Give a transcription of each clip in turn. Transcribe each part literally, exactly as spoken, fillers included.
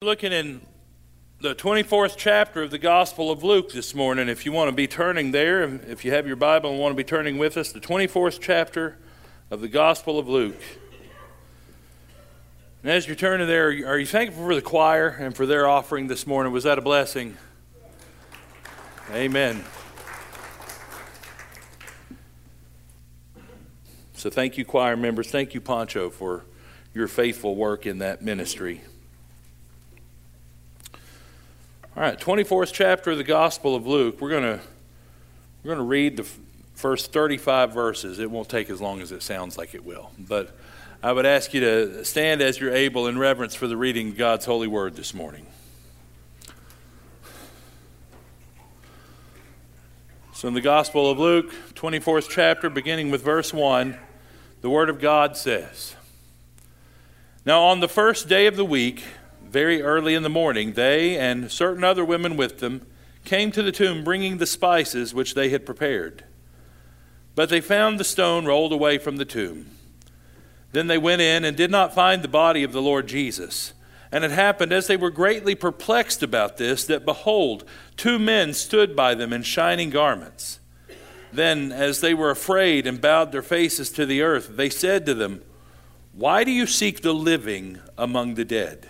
Looking in the twenty-fourth chapter of the Gospel of Luke this morning. If you want to be turning there, if you have your Bible and want to be turning with us, the twenty-fourth chapter of the Gospel of Luke. And as you're turning there, are you thankful for the choir and for their offering this morning? Was that a blessing? Amen. So thank you, choir members. Thank you, Pancho, for your faithful work in that ministry. All right, twenty-fourth chapter of the Gospel of Luke. We're going to we're going to read the first thirty-five verses. It won't take as long as it sounds like it will. But I would ask you to stand as you're able in reverence for the reading of God's holy word this morning. So in the Gospel of Luke, twenty-fourth chapter, beginning with verse one, the word of God says, "Now on the first day of the week, very early in the morning, they and certain other women with them came to the tomb, bringing the spices which they had prepared. But they found the stone rolled away from the tomb. Then they went in and did not find the body of the Lord Jesus. And it happened, as they were greatly perplexed about this, that behold, two men stood by them in shining garments. Then, as they were afraid and bowed their faces to the earth, they said to them, 'Why do you seek the living among the dead?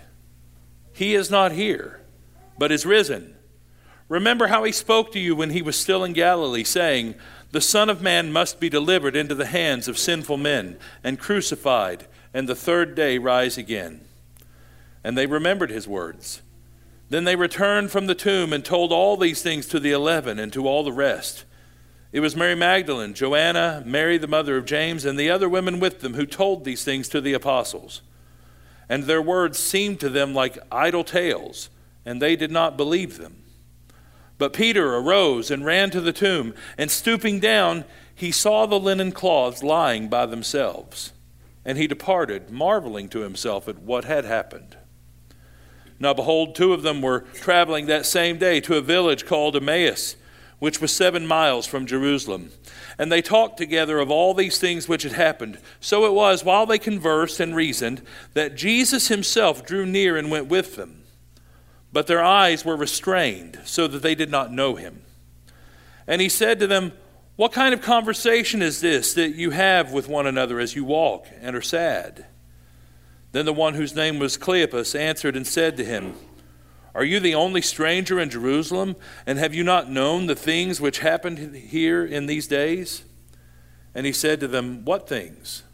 He is not here, but is risen. Remember how he spoke to you when he was still in Galilee, saying, the Son of Man must be delivered into the hands of sinful men and crucified, and the third day rise again.' And they remembered his words. Then they returned from the tomb and told all these things to the eleven and to all the rest. It was Mary Magdalene, Joanna, Mary the mother of James, and the other women with them who told these things to the apostles. And their words seemed to them like idle tales, and they did not believe them. But Peter arose and ran to the tomb, and stooping down, he saw the linen cloths lying by themselves. And he departed, marveling to himself at what had happened. Now behold, two of them were traveling that same day to a village called Emmaus, which was seven miles from Jerusalem. And they talked together of all these things which had happened. So it was, while they conversed and reasoned, that Jesus himself drew near and went with them. But their eyes were restrained, so that they did not know him. And he said to them, 'What kind of conversation is this that you have with one another as you walk and are sad?' Then the one whose name was Cleopas answered and said to him, 'Are you the only stranger in Jerusalem, and have you not known the things which happened here in these days?' And he said to them, 'What things?'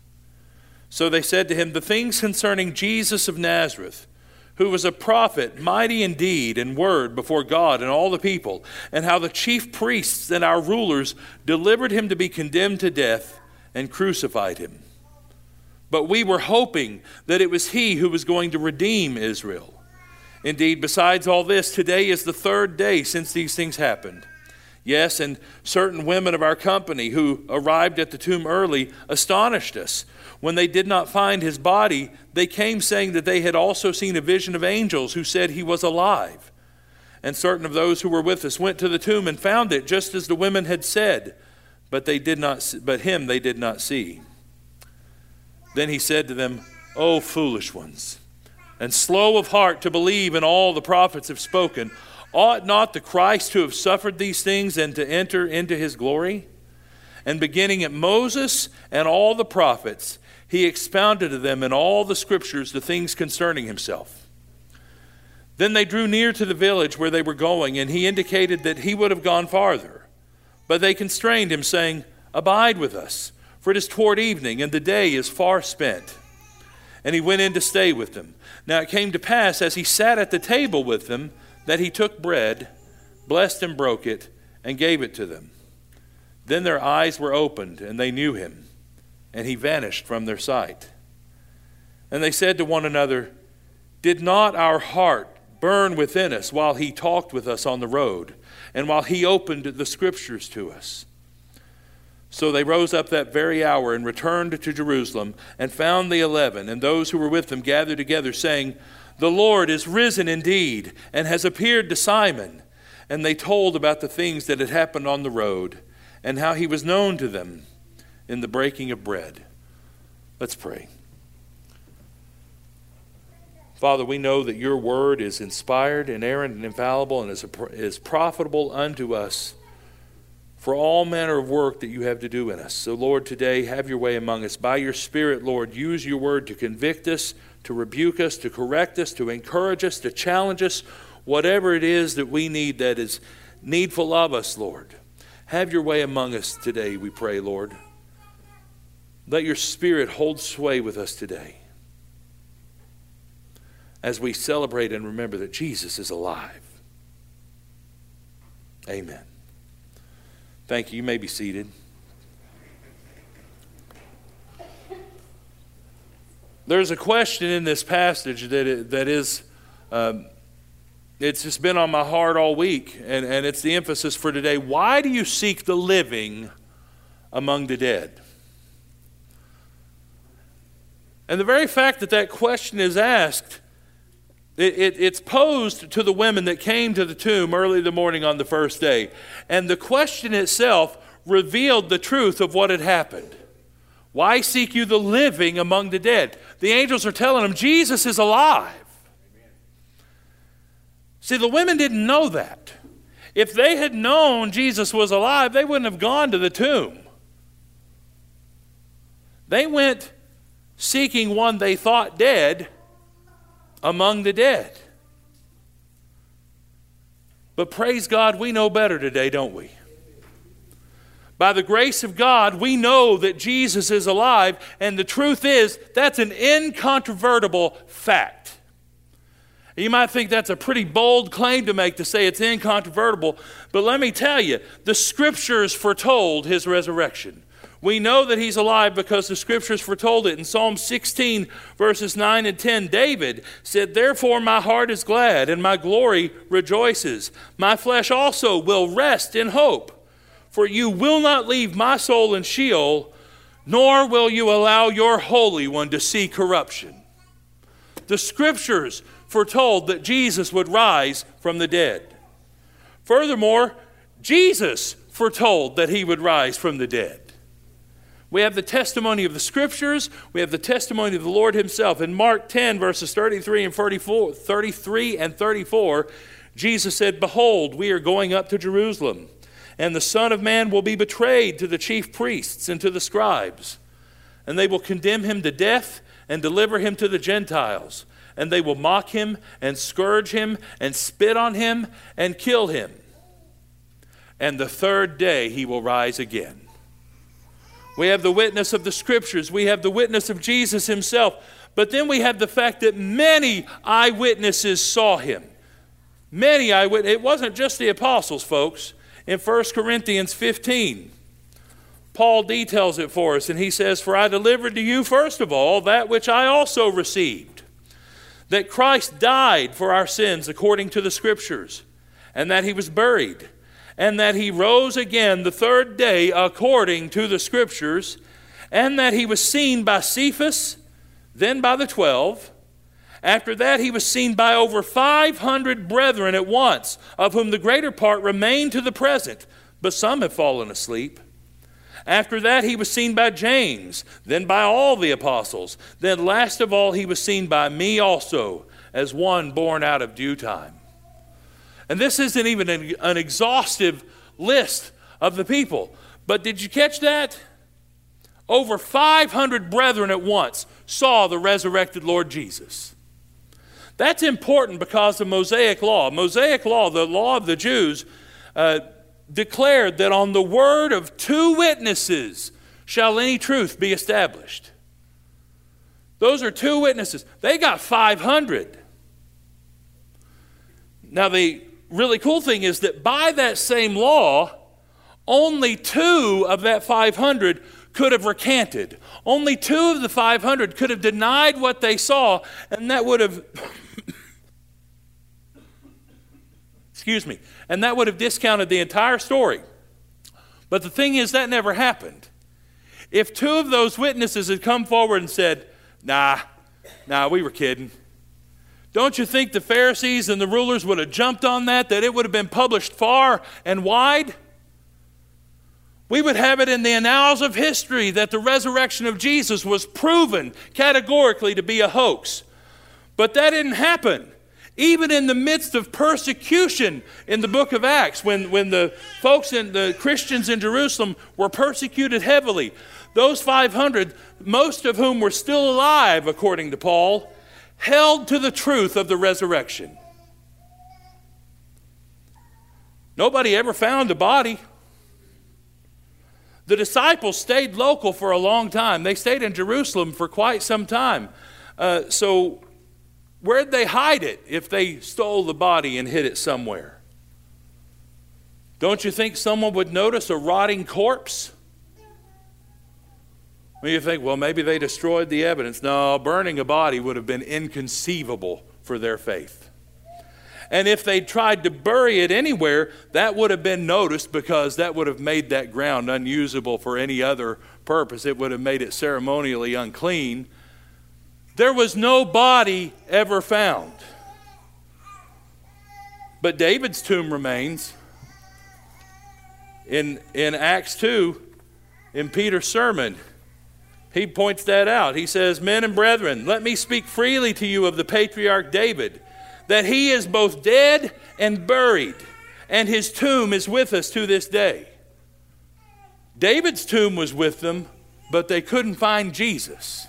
So they said to him, 'The things concerning Jesus of Nazareth, who was a prophet, mighty in deed and word before God and all the people, and how the chief priests and our rulers delivered him to be condemned to death and crucified him. But we were hoping that it was he who was going to redeem Israel. Indeed, besides all this, today is the third day since these things happened. Yes, and certain women of our company who arrived at the tomb early astonished us. When they did not find his body, they came saying that they had also seen a vision of angels who said he was alive. And certain of those who were with us went to the tomb and found it just as the women had said, but they did not, but him they did not see. Then he said to them, 'O foolish ones, and slow of heart to believe in all the prophets have spoken, ought not the Christ to have suffered these things and to enter into his glory?' And beginning at Moses and all the prophets, he expounded to them in all the scriptures the things concerning himself. Then they drew near to the village where they were going, and he indicated that he would have gone farther. But they constrained him, saying, 'Abide with us, for it is toward evening, and the day is far spent.' And he went in to stay with them. Now it came to pass, as he sat at the table with them, that he took bread, blessed and broke it, and gave it to them. Then their eyes were opened, and they knew him, and he vanished from their sight. And they said to one another, 'Did not our heart burn within us while he talked with us on the road, and while he opened the scriptures to us?' So they rose up that very hour and returned to Jerusalem and found the eleven and those who were with them gathered together, saying, 'The Lord is risen indeed and has appeared to Simon.' And they told about the things that had happened on the road and how he was known to them in the breaking of bread." Let's pray. Father, we know that your word is inspired, inerrant, and infallible, and is, is profitable unto us for all manner of work that you have to do in us. So, Lord, today, have your way among us. By your Spirit, Lord, use your word to convict us, to rebuke us, to correct us, to encourage us, to challenge us, whatever it is that we need that is needful of us, Lord. Have your way among us today, we pray, Lord. Let your Spirit hold sway with us today as we celebrate and remember that Jesus is alive. Amen. Thank you. You may be seated. There's a question in this passage that that is, um, it's just been on my heart all week, and, and it's the emphasis for today. Why do you seek the living among the dead? And the very fact that that question is asked, it, it, it's posed to the women that came to the tomb early in the morning on the first day. And the question itself revealed the truth of what had happened. Why seek you the living among the dead? The angels are telling them Jesus is alive. Amen. See, the women didn't know that. If they had known Jesus was alive, they wouldn't have gone to the tomb. They went seeking one they thought dead among the dead. But praise God, we know better today, don't we? By the grace of God, we know that Jesus is alive, and the truth is, that's an incontrovertible fact. You might think that's a pretty bold claim to make, to say it's incontrovertible, but let me tell you, the Scriptures foretold his resurrection. We know that he's alive because the Scriptures foretold it. In Psalm sixteen, verses nine and ten, David said, "Therefore my heart is glad, and my glory rejoices. My flesh also will rest in hope. For you will not leave my soul in Sheol, nor will you allow your Holy One to see corruption." The Scriptures foretold that Jesus would rise from the dead. Furthermore, Jesus foretold that he would rise from the dead. We have the testimony of the Scriptures. We have the testimony of the Lord himself. In Mark ten, verses thirty-three and thirty-four, thirty-three and thirty-four, Jesus said, "Behold, we are going up to Jerusalem, and the Son of Man will be betrayed to the chief priests and to the scribes. And they will condemn him to death and deliver him to the Gentiles. And they will mock him and scourge him and spit on him and kill him. And the third day he will rise again." We have the witness of the Scriptures. We have the witness of Jesus himself. But then we have the fact that many eyewitnesses saw him. Many eyewitnesses. It wasn't just the apostles, folks. In First Corinthians fifteen, Paul details it for us, and he says, "For I delivered to you first of all that which I also received, that Christ died for our sins according to the Scriptures, and that he was buried, and that he rose again the third day according to the Scriptures, and that he was seen by Cephas, then by the twelve. After that he was seen by over five hundred brethren at once, of whom the greater part remain to the present, but some have fallen asleep. After that he was seen by James, then by all the apostles. Then last of all he was seen by me also, as one born out of due time." And this isn't even an, an exhaustive list of the people. But did you catch that? Over five hundred brethren at once saw the resurrected Lord Jesus. That's important because of Mosaic law. Mosaic law, the law of the Jews, uh, declared that on the word of two witnesses shall any truth be established. Those are two witnesses. They got five hundred. Now the really cool thing is that by that same law, only two of that five hundred could have recanted. Only two of the five hundred could have denied what they saw, and that would have excuse me, and that would have discounted the entire story. But the thing is, that never happened. If two of those witnesses had come forward and said, nah, nah, we were kidding, don't you think the Pharisees and the rulers would have jumped on that, that it would have been published far and wide? We would have it in the annals of history that the resurrection of Jesus was proven categorically to be a hoax. But that didn't happen. Even in the midst of persecution in the book of Acts, when, when the folks in the Christians in Jerusalem were persecuted heavily, those five hundred, most of whom were still alive, according to Paul, held to the truth of the resurrection. Nobody ever found a body. The disciples stayed local for a long time. They stayed in Jerusalem for quite some time. Uh, so where'd they hide it if they stole the body and hid it somewhere? Don't you think someone would notice a rotting corpse? Well, you think, well, maybe they destroyed the evidence. No, burning a body would have been inconceivable for their faith. And if they tried to bury it anywhere, that would have been noticed, because that would have made that ground unusable for any other purpose. It would have made it ceremonially unclean. There was no body ever found. But David's tomb remains. In, in Acts two, in Peter's sermon, he points that out. He says, "Men and brethren, let me speak freely to you of the patriarch David, that he is both dead and buried, and his tomb is with us to this day." David's tomb was with them, but they couldn't find Jesus.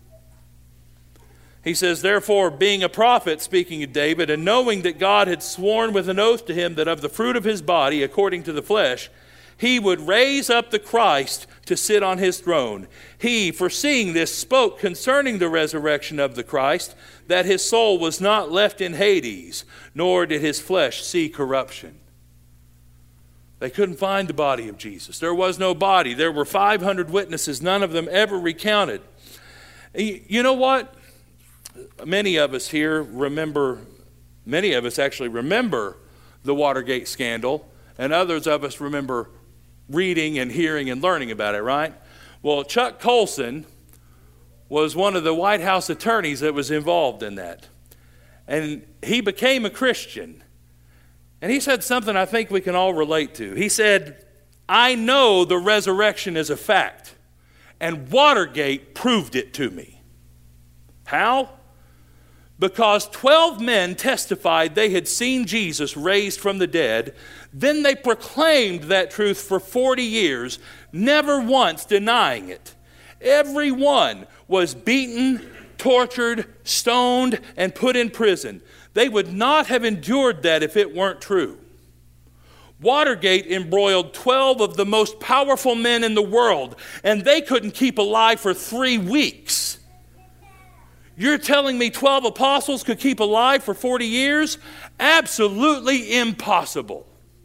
He says, "Therefore, being a prophet," speaking of David, "and knowing that God had sworn with an oath to him that of the fruit of his body, according to the flesh, he would raise up the Christ to sit on his throne. He, foreseeing this, spoke concerning the resurrection of the Christ, that his soul was not left in Hades, nor did his flesh see corruption." They couldn't find the body of Jesus. There was no body. There were five hundred witnesses, none of them ever recounted. You know what? Many of us here remember, many of us actually remember the Watergate scandal, and others of us remember reading and hearing and learning about it, right? Well, Chuck Colson was one of the White House attorneys that was involved in that. And he became a Christian. And he said something I think we can all relate to. He said, "I know the resurrection is a fact, and Watergate proved it to me." How? Because twelve men testified they had seen Jesus raised from the dead. Then they proclaimed that truth for forty years, never once denying it. Every one was beaten, tortured, stoned, and put in prison. They would not have endured that if it weren't true. Watergate embroiled twelve of the most powerful men in the world, and they couldn't keep alive for three weeks. You're telling me twelve apostles could keep alive for forty years? Absolutely impossible.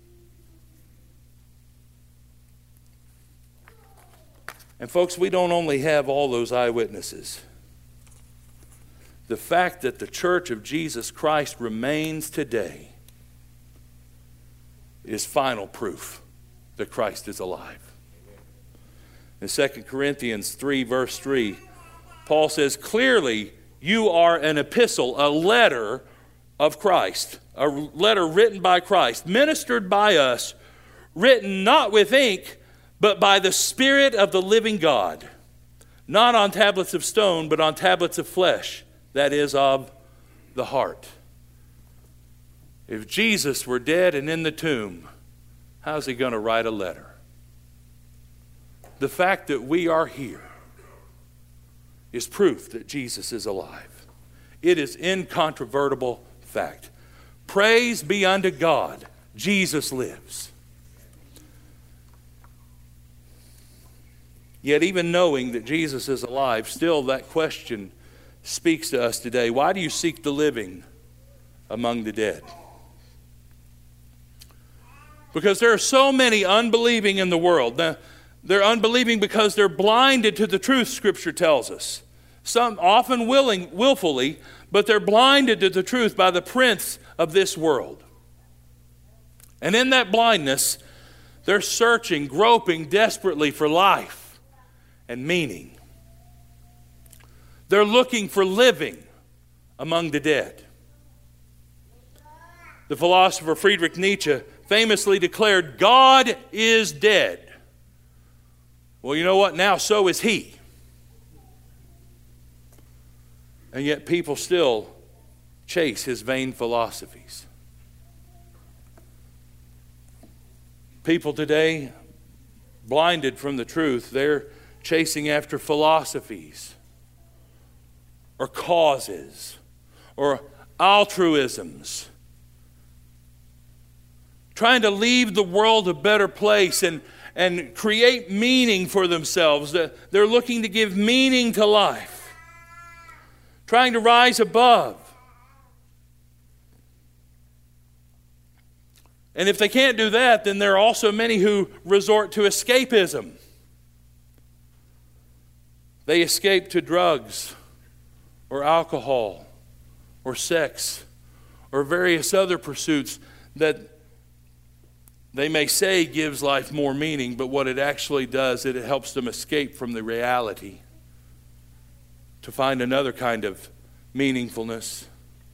And folks, we don't only have all those eyewitnesses. The fact that the Church of Jesus Christ remains today is final proof that Christ is alive. In Second Corinthians three, verse three, Paul says, "Clearly, you are an epistle, a letter of Christ, a letter written by Christ, ministered by us, written not with ink, but by the Spirit of the living God, not on tablets of stone, but on tablets of flesh, that is, of the heart." If Jesus were dead and in the tomb, how's he going to write a letter? The fact that we are here is proof that Jesus is alive. It is incontrovertible fact. Praise be unto God, Jesus lives. Yet even knowing that Jesus is alive, still that question speaks to us today. Why do you seek the living among the dead? Because there are so many unbelieving in the world. Now, they're unbelieving because they're blinded to the truth, Scripture tells us. Some often willing, willfully, but they're blinded to the truth by the prince of this world. And in that blindness, they're searching, groping desperately for life and meaning. They're looking for living among the dead. The philosopher Friedrich Nietzsche famously declared, "God is dead." Well, you know what? Now so is he. And yet people still chase his vain philosophies. People today, blinded from the truth, they're chasing after philosophies or causes or altruisms, trying to leave the world a better place and, and create meaning for themselves. They're looking to give meaning to life, trying to rise above. And if they can't do that, then there are also many who resort to escapism. They escape to drugs or alcohol or sex or various other pursuits that they may say gives life more meaning, but what it actually does, it helps them escape from the reality to find another kind of meaningfulness.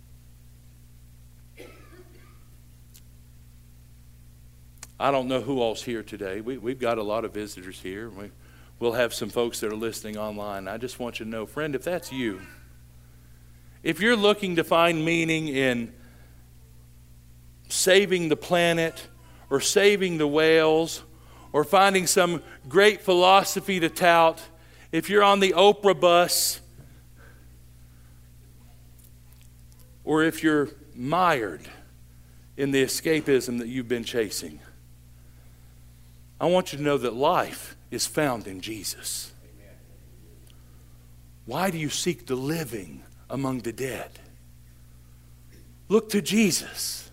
I don't know who all's here today. We, we've got a lot of visitors here. We, we'll have some folks that are listening online. I just want you to know, friend, if that's you, if you're looking to find meaning in saving the planet or saving the whales or finding some great philosophy to tout, if you're on the Oprah bus or if you're mired in the escapism that you've been chasing, I want you to know that life is found in Jesus. Amen. Why do you seek the living among the dead? Look to Jesus.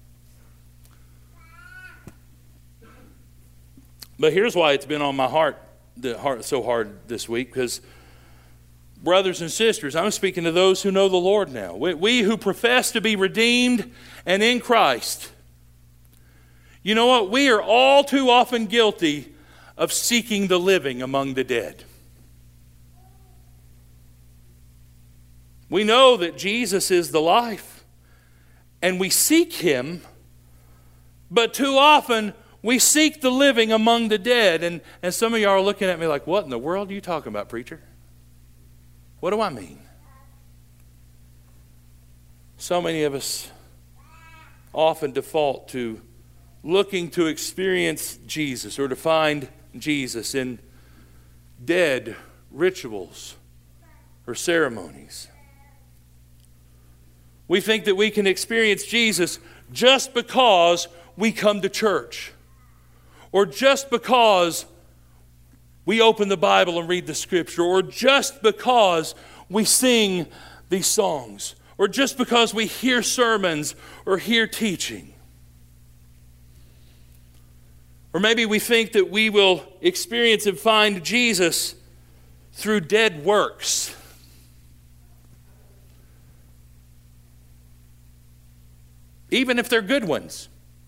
But here's why it's been on my heart, the heart so hard this week, because brothers and sisters, I'm speaking to those who know the Lord now. We, we who profess to be redeemed and in Christ. You know what? We are all too often guilty of seeking the living among the dead. We know that Jesus is the life, and we seek Him, but too often we seek the living among the dead. And, and some of y'all are looking at me like, what in the world are you talking about, preacher? What do I mean? So many of us often default to looking to experience Jesus or to find Jesus in dead rituals or ceremonies. We think that we can experience Jesus just because we come to church or just because we open the Bible and read the Scripture or just because we sing these songs or just because we hear sermons or hear teaching. Or maybe we think that we will experience and find Jesus through dead works. Even if they're good ones.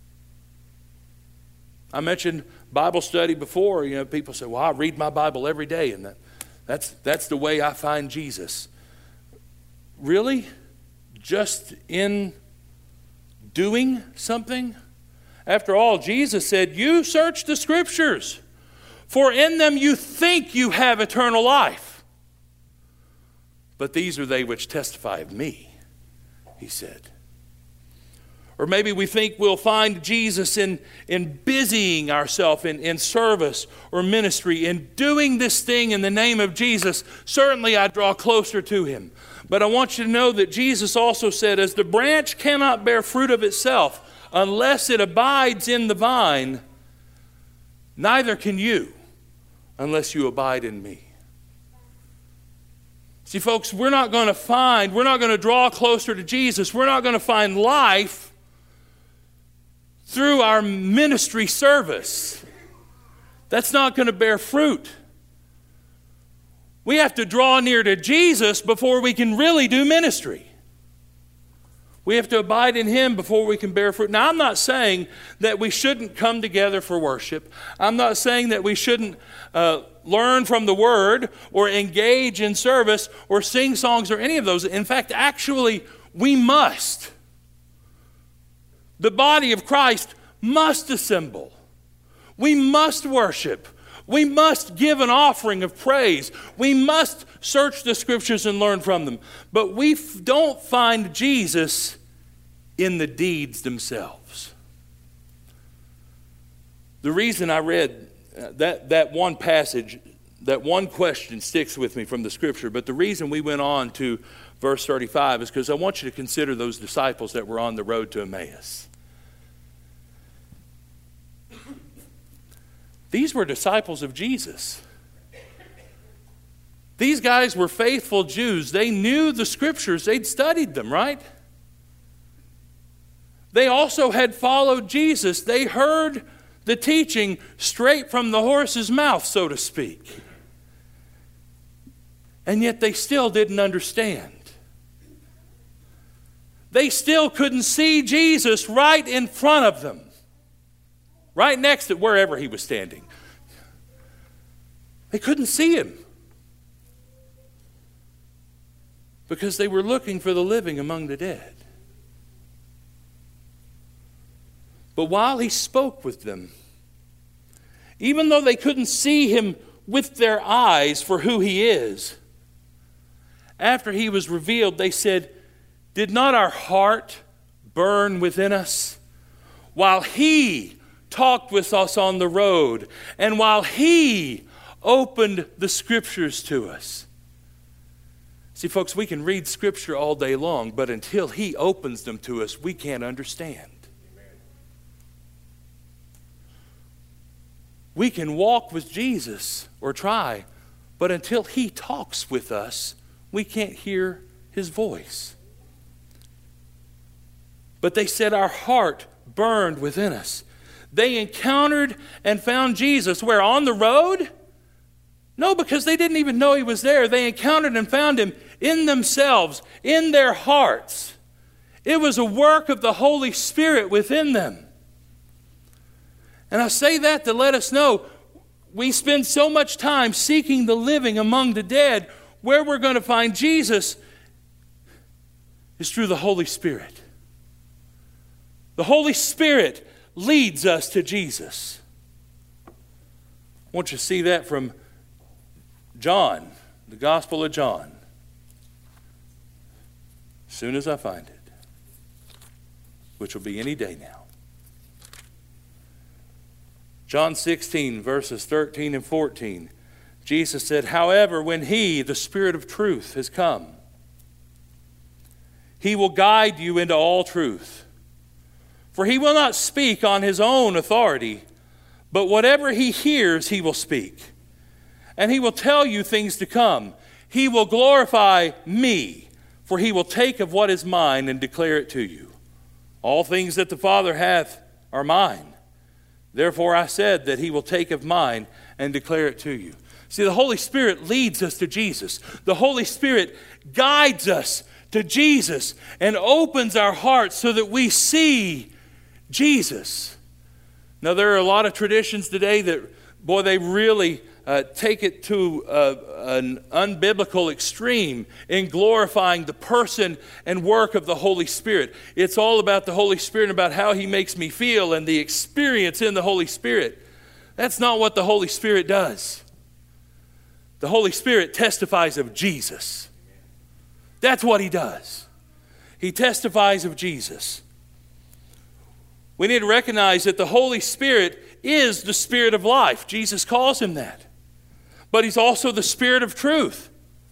I mentioned Bible study before. You know, people say, well, I read my Bible every day, and that, that's, that's the way I find Jesus. Really? Just in doing something? After all, Jesus said, you search the Scriptures, for in them you think you have eternal life. But these are they which testify of me, he said. Or maybe we think we'll find Jesus in, in busying ourselves in, in service or ministry, in doing this thing in the name of Jesus. Certainly I draw closer to Him. But I want you to know that Jesus also said, as the branch cannot bear fruit of itself, unless it abides in the vine, neither can you unless you abide in me. See, folks, we're not going to find, we're not going to draw closer to Jesus. We're not going to find life through our ministry service. That's not going to bear fruit. We have to draw near to Jesus before we can really do ministry. We have to abide in Him before we can bear fruit. Now, I'm not saying that we shouldn't come together for worship. I'm not saying that we shouldn't uh, learn from the Word or engage in service or sing songs or any of those. In fact, actually, we must. The body of Christ must assemble. We must worship. We must give an offering of praise. We must search the Scriptures and learn from them. But we f- don't find Jesus in the deeds themselves. The reason I read that, that one passage, that one question sticks with me from the Scripture, but the reason we went on to verse thirty-five is because I want you to consider those disciples that were on the road to Emmaus. These were disciples of Jesus. These guys were faithful Jews. They knew the Scriptures. They'd studied them, right? They also had followed Jesus. They heard the teaching straight from the horse's mouth, so to speak. And yet they still didn't understand. They still couldn't see Jesus right in front of them. Right next to wherever he was standing. They couldn't see him. Because they were looking for the living among the dead. But while he spoke with them, even though they couldn't see him with their eyes for who he is, after he was revealed, they said, "Did not our heart burn within us while he talked with us on the road, and while he opened the Scriptures to us?" See, folks, we can read Scripture all day long, but until he opens them to us, we can't understand. We can walk with Jesus, or try, but until he talks with us, we can't hear his voice. But they said our heart burned within us. They encountered and found Jesus. Where? On the road? No, because they didn't even know he was there. They encountered and found him in themselves, in their hearts. It was a work of the Holy Spirit within them. And I say that to let us know we spend so much time seeking the living among the dead. Where we're going to find Jesus is through the Holy Spirit. The Holy Spirit leads us to Jesus. I want you to see that from John, the Gospel of John. As soon as I find it, which will be any day now. John sixteen, verses thirteen and fourteen. Jesus said, "However, when he, the Spirit of truth, has come, he will guide you into all truth. For he will not speak on his own authority, but whatever he hears, he will speak. And he will tell you things to come. He will glorify me, for he will take of what is mine and declare it to you. All things that the Father hath are mine. Therefore I said that he will take of mine and declare it to you." See, the Holy Spirit leads us to Jesus. The Holy Spirit guides us to Jesus and opens our hearts so that we see Jesus. Now, there are a lot of traditions today that, boy, they really uh, take it to uh, an unbiblical extreme in glorifying the person and work of the Holy Spirit. It's all about the Holy Spirit and about how he makes me feel and the experience in the Holy Spirit. That's not what the Holy Spirit does. The Holy Spirit testifies of Jesus. That's what he does. He testifies of Jesus. We need to recognize that the Holy Spirit is the Spirit of life. Jesus calls him that. But he's also the Spirit of truth.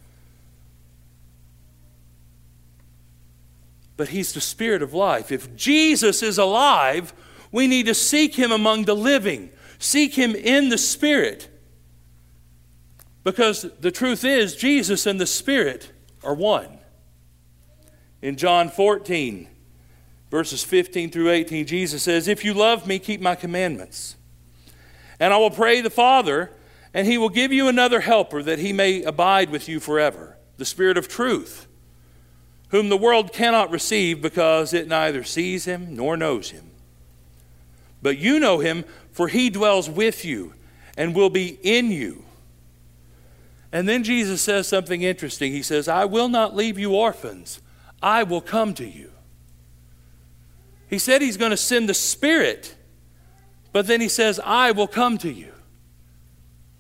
But he's the Spirit of life. If Jesus is alive, we need to seek him among the living. Seek him in the Spirit. Because the truth is, Jesus and the Spirit are one. In John fourteen, verses fifteen through eighteen, Jesus says, "If you love me, keep my commandments. And I will pray the Father, and he will give you another helper, that he may abide with you forever, the Spirit of truth, whom the world cannot receive, because it neither sees him nor knows him. But you know him, for he dwells with you and will be in you." And then Jesus says something interesting. He says, "I will not leave you orphans. I will come to you." He said he's going to send the Spirit, but then he says, "I will come to you."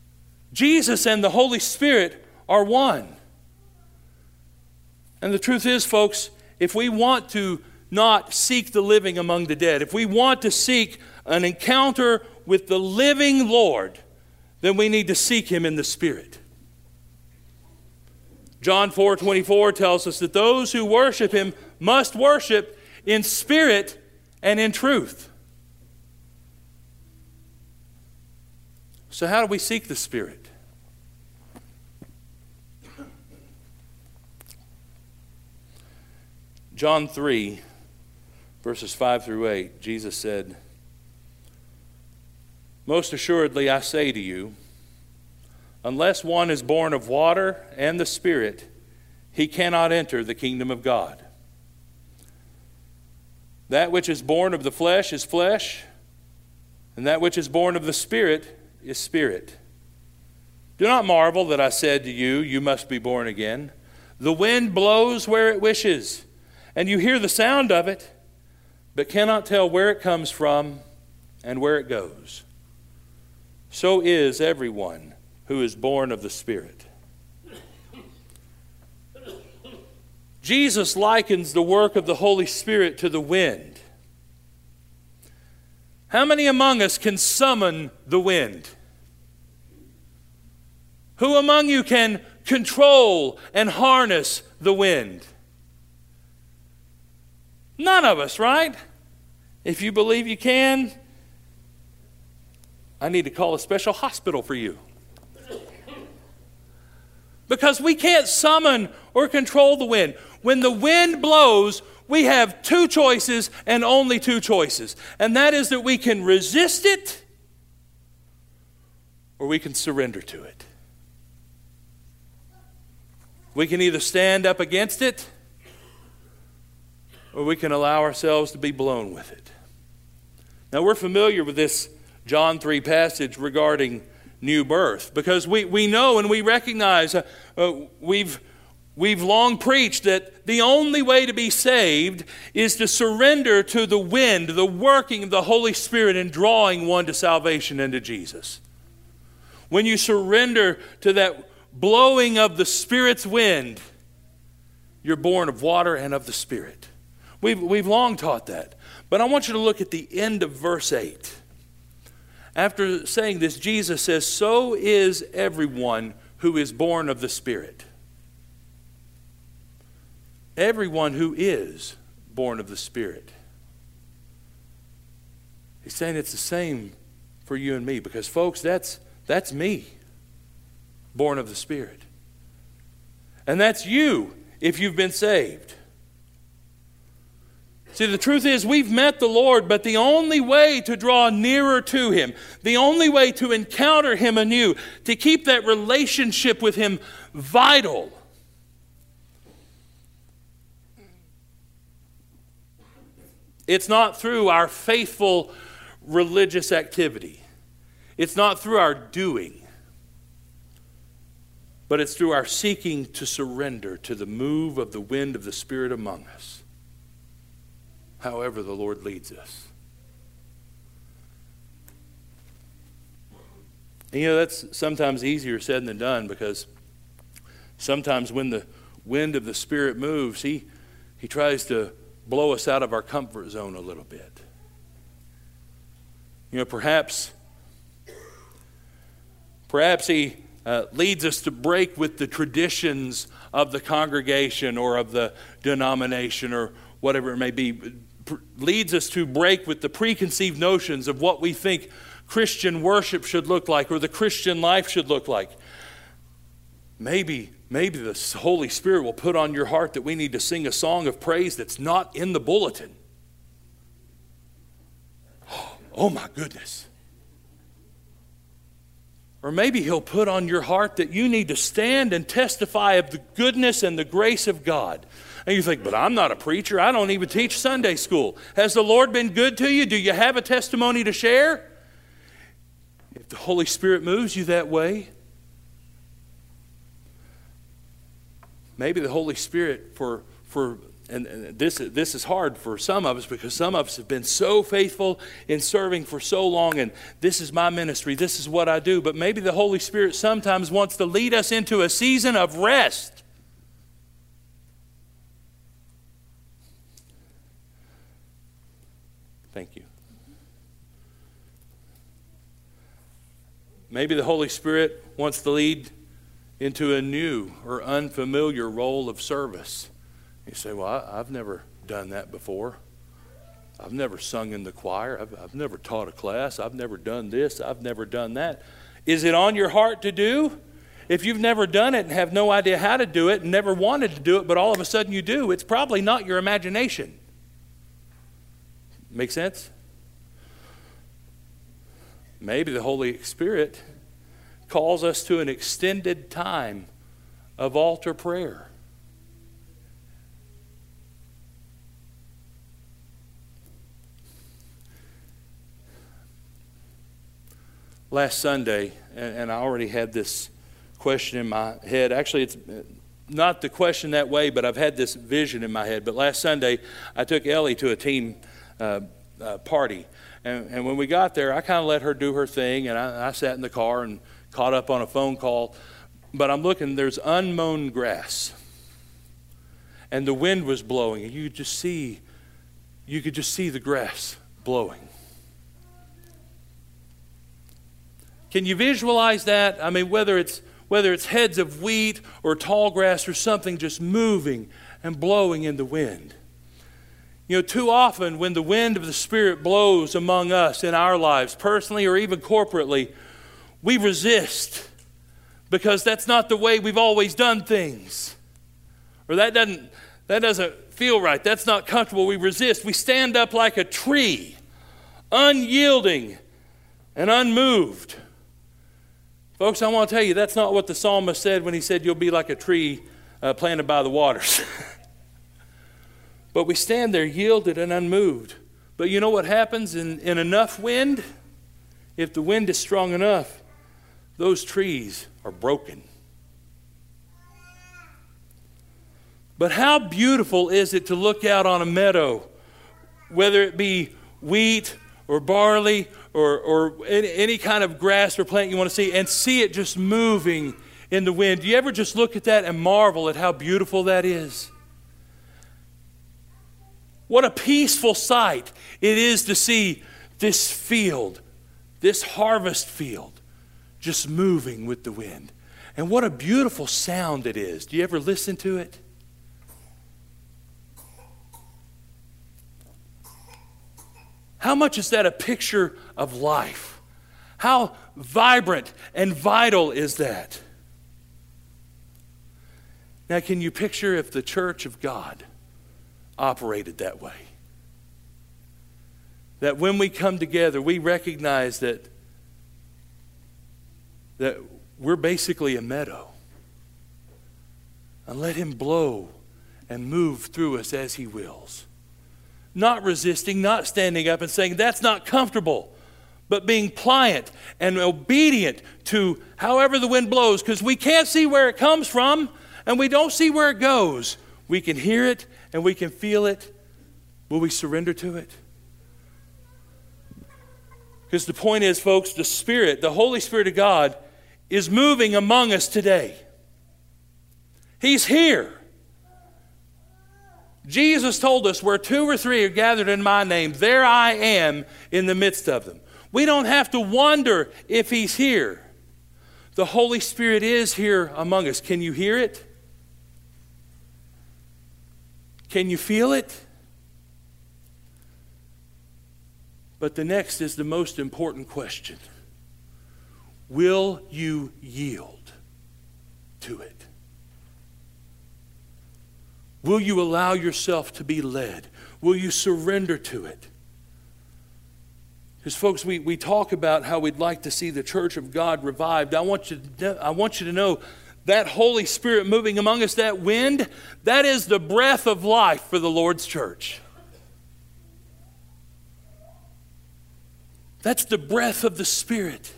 Jesus and the Holy Spirit are one. And the truth is, folks, if we want to not seek the living among the dead, if we want to seek an encounter with the living Lord, then we need to seek Him in the Spirit. John four twenty-four tells us that those who worship Him must worship in spirit and in truth. So how do we seek the Spirit? John three, verses five through eight, Jesus said, "Most assuredly I say to you, unless one is born of water and the Spirit, he cannot enter the kingdom of God. That which is born of the flesh is flesh, and that which is born of the Spirit is spirit. Do not marvel that I said to you, you must be born again. The wind blows where it wishes, and you hear the sound of it, but cannot tell where it comes from and where it goes. So is everyone who is born of the Spirit." Jesus likens the work of the Holy Spirit to the wind. How many among us can summon the wind? Who among you can control and harness the wind? None of us, right? If you believe you can, I need to call a special hospital for you. Because we can't summon or control the wind. When the wind blows, we have two choices and only two choices. And that is that we can resist it or we can surrender to it. We can either stand up against it or we can allow ourselves to be blown with it. Now we're familiar with this John three passage regarding new birth because we, we know and we recognize uh, uh, we've We've long preached that the only way to be saved is to surrender to the wind, the working of the Holy Spirit in drawing one to salvation and to Jesus. When you surrender to that blowing of the Spirit's wind, you're born of water and of the Spirit. We've, we've long taught that. But I want you to look at the end of verse eight. After saying this, Jesus says, "So is everyone who is born of the Spirit." Everyone who is born of the Spirit. He's saying it's the same for you and me because, folks, that's, that's me, born of the Spirit. And that's you if you've been saved. See, the truth is we've met the Lord, but the only way to draw nearer to Him, the only way to encounter Him anew, to keep that relationship with Him vital, it's not through our faithful religious activity. It's not through our doing. But it's through our seeking to surrender to the move of the wind of the Spirit among us. However the Lord leads us. And you know, that's sometimes easier said than done because sometimes when the wind of the Spirit moves, He, he tries to blow us out of our comfort zone a little bit. You know, perhaps, perhaps He uh, leads us to break with the traditions of the congregation or of the denomination or whatever it may be. P- leads us to break with the preconceived notions of what we think Christian worship should look like or the Christian life should look like. Maybe Maybe the Holy Spirit will put on your heart that we need to sing a song of praise that's not in the bulletin. Oh my goodness. Or maybe He'll put on your heart that you need to stand and testify of the goodness and the grace of God. And you think, but I'm not a preacher. I don't even teach Sunday school. Has the Lord been good to you? Do you have a testimony to share? If the Holy Spirit moves you that way, maybe the Holy Spirit, for, for and, and this, this is hard for some of us because some of us have been so faithful in serving for so long, and this is my ministry, this is what I do. But maybe the Holy Spirit sometimes wants to lead us into a season of rest. Thank you. Maybe the Holy Spirit wants to lead into a new or unfamiliar role of service. You say, well, I, I've never done that before. I've never sung in the choir. I've, I've never taught a class. I've never done this. I've never done that. Is it on your heart to do? If you've never done it and have no idea how to do it and never wanted to do it, but all of a sudden you do, it's probably not your imagination. Make sense? Maybe the Holy Spirit calls us to an extended time of altar prayer. Last Sunday, and, and I already had this question in my head. Actually, it's not the question that way, but I've had this vision in my head. But last Sunday, I took Ellie to a team uh, uh, party. And, and when we got there, I kind of let her do her thing, and I, I sat in the car and caught up on a phone call. But I'm looking, there's unmown grass. And the wind was blowing, and you could just see, you could just see the grass blowing. Can you visualize that? I mean, whether it's whether it's heads of wheat or tall grass or something just moving and blowing in the wind. You know, too often when the wind of the Spirit blows among us in our lives, personally or even corporately, we resist because that's not the way we've always done things. Or that doesn't, that doesn't feel right. That's not comfortable. We resist. We stand up like a tree, unyielding and unmoved. Folks, I want to tell you, that's not what the psalmist said when he said you'll be like a tree uh, planted by the waters. But we stand there yielded and unmoved. But you know what happens in, in enough wind? If the wind is strong enough, those trees are broken. But how beautiful is it to look out on a meadow, whether it be wheat or barley or, or any, any kind of grass or plant you want to see, and see it just moving in the wind. Do you ever just look at that and marvel at how beautiful that is? What a peaceful sight it is to see this field, this harvest field, just moving with the wind. And what a beautiful sound it is. Do you ever listen to it? How much is that a picture of life? How vibrant and vital is that? Now, can you picture if the church of God operated that way? That when we come together, we recognize that, that we're basically a meadow. And let Him blow and move through us as He wills. Not resisting, not standing up and saying, that's not comfortable, but being pliant and obedient to however the wind blows, because we can't see where it comes from and we don't see where it goes. We can hear it and we can feel it. Will we surrender to it? Because the point is, folks, the Spirit, the Holy Spirit of God, is moving among us today. He's here. Jesus told us, where two or three are gathered in my name, there I am in the midst of them. We don't have to wonder if He's here. The Holy Spirit is here among us. Can you hear it? Can you feel it? But the next is the most important question. Will you yield to it? Will you allow yourself to be led? Will you surrender to it? Because, folks, we, we talk about how we'd like to see the church of God revived. I want you to, I want you to know that Holy Spirit moving among us, that wind, that is the breath of life for the Lord's church. That's the breath of the Spirit.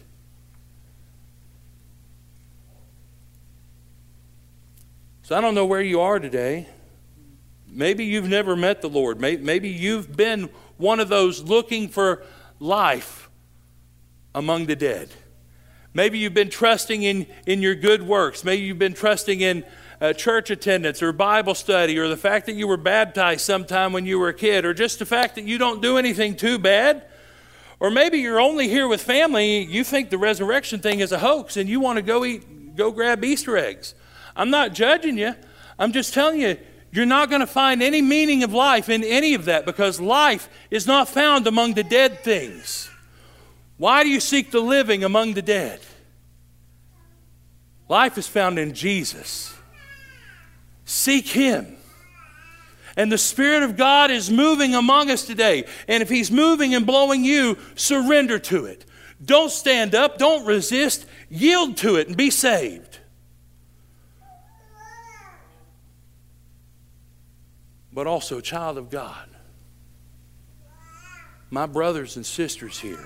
So I don't know where you are today. Maybe you've never met the Lord. Maybe you've been one of those looking for life among the dead. Maybe you've been trusting in, in your good works. Maybe you've been trusting in uh, church attendance or Bible study, or the fact that you were baptized sometime when you were a kid, or just the fact that you don't do anything too bad. Or maybe you're only here with family. You think the resurrection thing is a hoax and you want to go eat, go grab Easter eggs. I'm not judging you. I'm just telling you, you're not going to find any meaning of life in any of that, because life is not found among the dead things. Why do you seek the living among the dead? Life is found in Jesus. Seek Him. And the Spirit of God is moving among us today. And if He's moving and blowing you, surrender to it. Don't stand up. Don't resist. Yield to it and be saved. But also, child of God, my brothers and sisters here,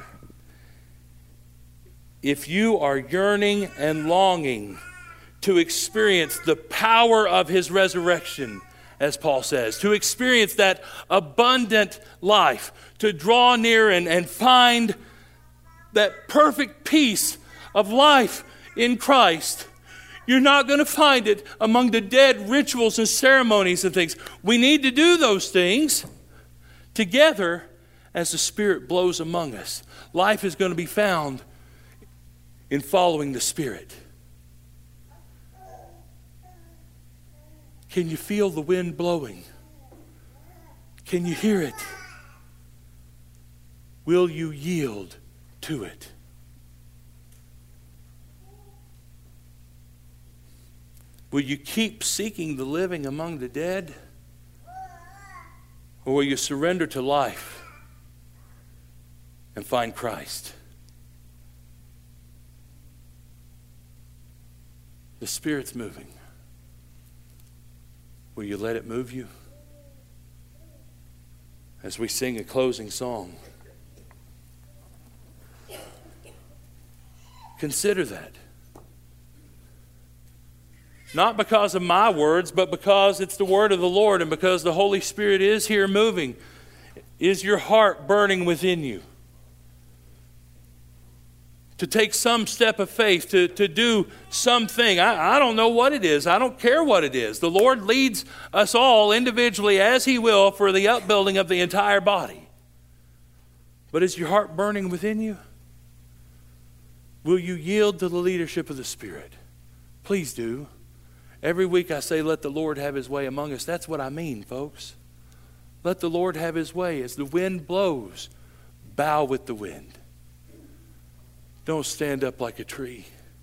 if you are yearning and longing to experience the power of His resurrection, as Paul says, to experience that abundant life, to draw near and, and find that perfect peace of life in Christ, you're not going to find it among the dead rituals and ceremonies and things. We need to do those things together as the Spirit blows among us. Life is going to be found in following the Spirit. Can you feel the wind blowing? Can you hear it? Will you yield to it? Will you keep seeking the living among the dead? Or will you surrender to life and find Christ? The Spirit's moving. Will you let it move you? As we sing a closing song, consider that. Not because of my words, but because it's the word of the Lord and because the Holy Spirit is here moving. Is your heart burning within you to take some step of faith, to, to do something? I, I don't know what it is. I don't care what it is. The Lord leads us all individually as He will for the upbuilding of the entire body. But is your heart burning within you? Will you yield to the leadership of the Spirit? Please do. Every week I say, let the Lord have His way among us. That's what I mean, folks. Let the Lord have His way. As the wind blows, bow with the wind. Don't stand up like a tree,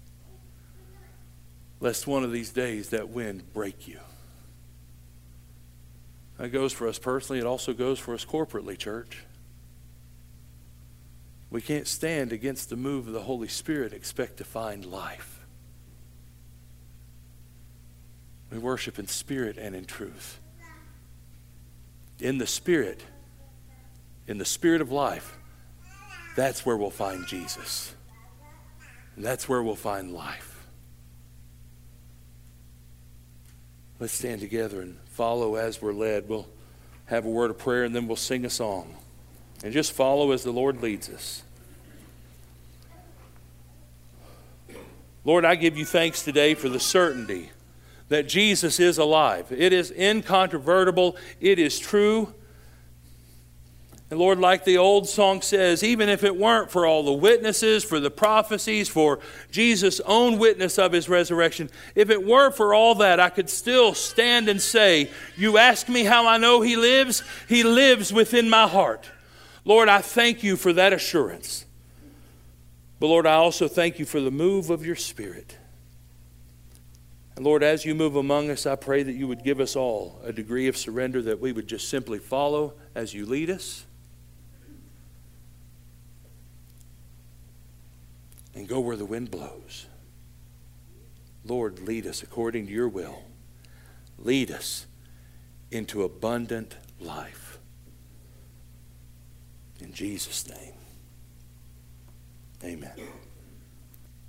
lest one of these days that wind break you. That goes for us personally. It also goes for us corporately, church. We can't stand against the move of the Holy Spirit and expect to find life. We worship in spirit and in truth. In the Spirit, in the Spirit of life, that's where we'll find Jesus. And that's where we'll find life. Let's stand together and follow as we're led. We'll have a word of prayer and then we'll sing a song. And just follow as the Lord leads us. Lord, I give you thanks today for the certainty that Jesus is alive. It is incontrovertible. It is true. And Lord, like the old song says, even if it weren't for all the witnesses, for the prophecies, for Jesus' own witness of His resurrection, if it weren't for all that, I could still stand and say, you ask me how I know He lives? He lives within my heart. Lord, I thank you for that assurance. But Lord, I also thank you for the move of your Spirit. And Lord, as you move among us, I pray that you would give us all a degree of surrender, that we would just simply follow as you lead us. And go where the wind blows. Lord, lead us according to your will. Lead us into abundant life. In Jesus' name, amen.